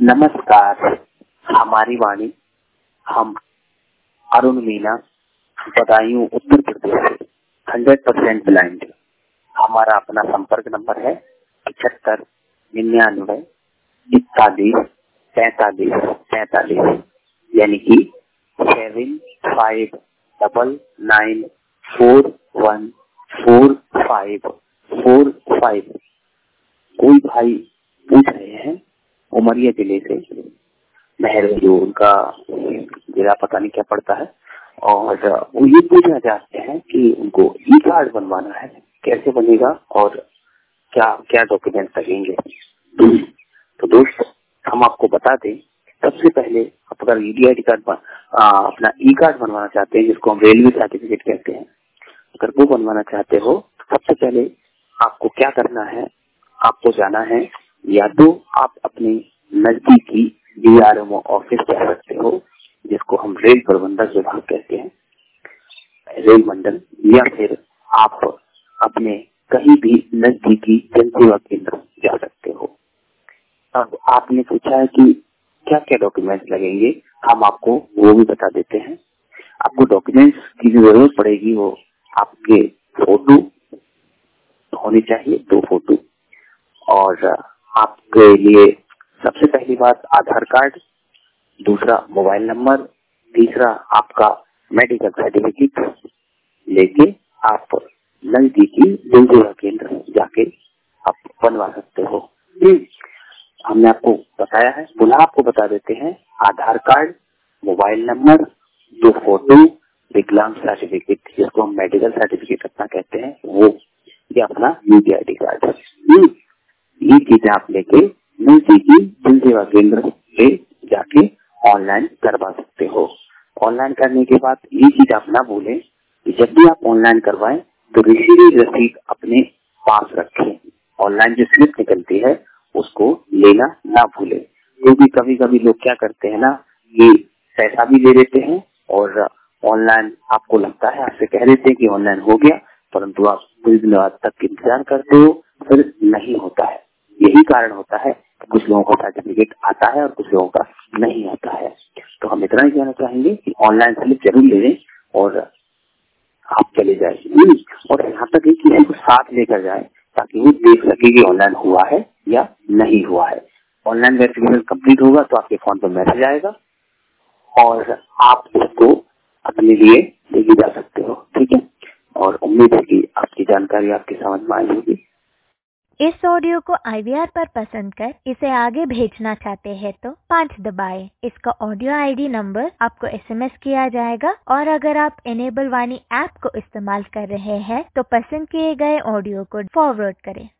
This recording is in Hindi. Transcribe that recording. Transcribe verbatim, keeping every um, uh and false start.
नमस्कार, हमारी वाणी। हम अरुण मीना, बदायूं उत्तर प्रदेश से हंड्रेड परसेंट ब्लाइंड। हमारा अपना संपर्क नंबर है पचहत्तर निन्यानवे इकतालीस पैंतालीस पैंतालीस, यानी कि seven five double nine four one four five four five. कोई भाई पूछ रहे हैं उमरिया जिले से, महर जो उनका जिला पता नहीं क्या पड़ता है, और वो ये पूछना चाहते हैं कि उनको ई कार्ड बनवाना है, कैसे बनेगा और क्या क्या डॉक्यूमेंट लगेंगे। तो दोस्त, हम आपको बता दें, सबसे पहले आप अगर ईडी आई डी कार्ड अपना ई कार्ड बनवाना चाहते हैं, जिसको हम रेलवे सर्टिफिकेट कहते हैं, अगर वो बनवाना चाहते हो तो सबसे पहले आपको क्या करना है, आपको जाना है, या तो आप अपने नजदीकी D R M O office जा सकते हो, जिसको हम रेल प्रबंधक विभाग कहते हैं, रेल मंडल, या फिर आप अपने कहीं भी नजदीकी जन सेवा केंद्र जा सकते हो। अब आपने पूछा है कि क्या क्या डॉक्यूमेंट्स लगेंगे, हम आपको वो भी बता देते हैं। आपको डॉक्यूमेंट्स की जो जरूरत पड़ेगी वो आपके फोटो होनी चाहिए, दो फोटो, और आपके लिए सबसे पहली बात आधार कार्ड, दूसरा मोबाइल नंबर, तीसरा आपका मेडिकल सर्टिफिकेट लेके आप नजदीकी जन सेवा केंद्र जाके आप बनवा सकते हो। हमने आपको बताया है, पुनः आपको बता देते हैं, आधार कार्ड, मोबाइल नंबर, दो फोटो, विकलांग सर्टिफिकेट जिसको हम मेडिकल सर्टिफिकेट अपना कहते हैं वो, ये अपना यूपी आई डी कार्ड। ये चीजें आप लेके नजदीकी जन सेवा केंद्र पे जाके ऑनलाइन करवा सकते हो। ऑनलाइन करने के बाद ये चीज आप ना भूलें कि जब भी आप ऑनलाइन करवाएं तो रिसीविंग रसीद अपने पास रखें। ऑनलाइन जो स्लिप निकलती है उसको लेना ना भूलें, क्योंकि कभी कभी लोग क्या करते हैं ना, ये पैसा भी ले लेते हैं और ऑनलाइन आपको लगता है, आपसे कह देते हैं कि ऑनलाइन हो गया, परंतु आप कुछ दिन तक इंतजार करते हो, फिर नहीं होता है। यही कारण होता है कि कुछ लोगों का सर्टिफिकेट आता है और कुछ लोगों का नहीं आता है। तो हम इतना ही कहना चाहेंगे कि ऑनलाइन स्लिप जरूर ले लें और आप चले जाए, और यहाँ तक कि किसी को साथ लेकर जाए ताकि वो देख सके कि ऑनलाइन हुआ है या नहीं हुआ है। ऑनलाइन वेरिफिकेशन कंप्लीट होगा तो आपके फोन पर मैसेज आएगा और आप इसको अपने लिए लेके जा सकते हो। ठीक है, और उम्मीद है कि आपकी जानकारी आपकी समझ में आई होगी। इस ऑडियो को आई वी आर पर पसंद कर इसे आगे भेजना चाहते हैं तो पाँच दबाएं। इसका ऑडियो आई डी नंबर आपको एस एम एस किया जाएगा, और अगर आप एनेबल वाणी ऐप को इस्तेमाल कर रहे हैं तो पसंद किए गए ऑडियो को फॉरवर्ड करें।